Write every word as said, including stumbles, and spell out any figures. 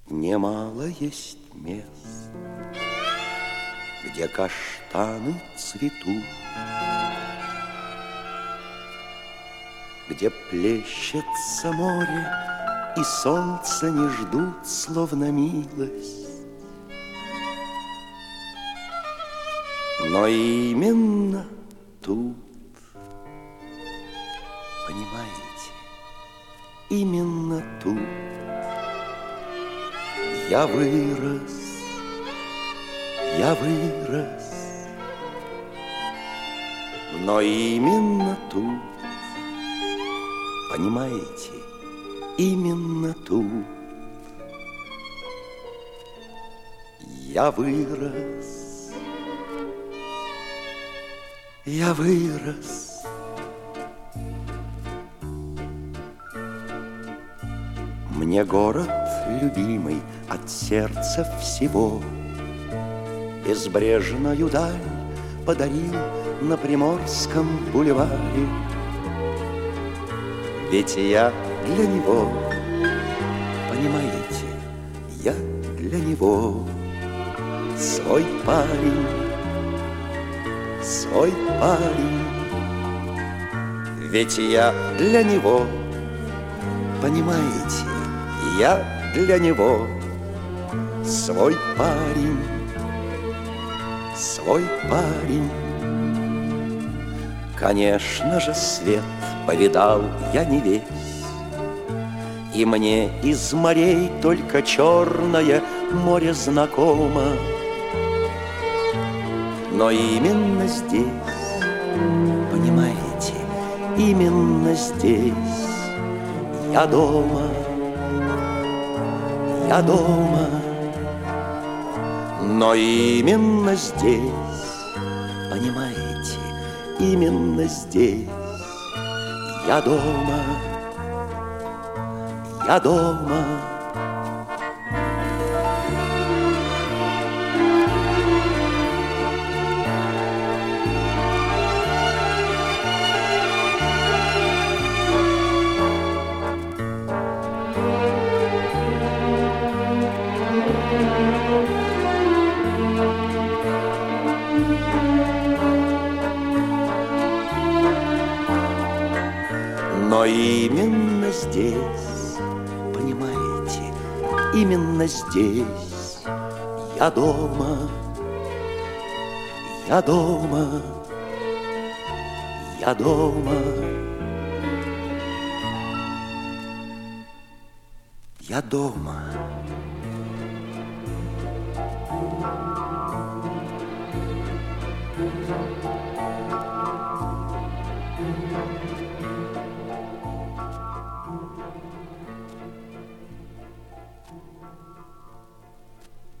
Немало есть мест, где каштаны цветут, где плещется море, и солнце не ждут, словно милость. Но именно тут, понимаете, именно тут я вырос, я вырос. Но именно тут, понимаете, именно тут я вырос, я вырос. Мне город любимый от сердца всего безбрежную даль подарил на Приморском бульваре. Ведь я для него, понимаете, я для него свой парень, свой парень. Ведь я для него, понимаете, я для него свой парень, свой парень. Конечно же, свет повидал я не весь, и мне из морей только Черное море знакомо. Но именно здесь, понимаете, именно здесь я дома, я дома. Но именно здесь, понимаете, именно здесь я дома, я дома. Но именно здесь, понимаете, именно здесь я дома, я дома, я дома, я дома.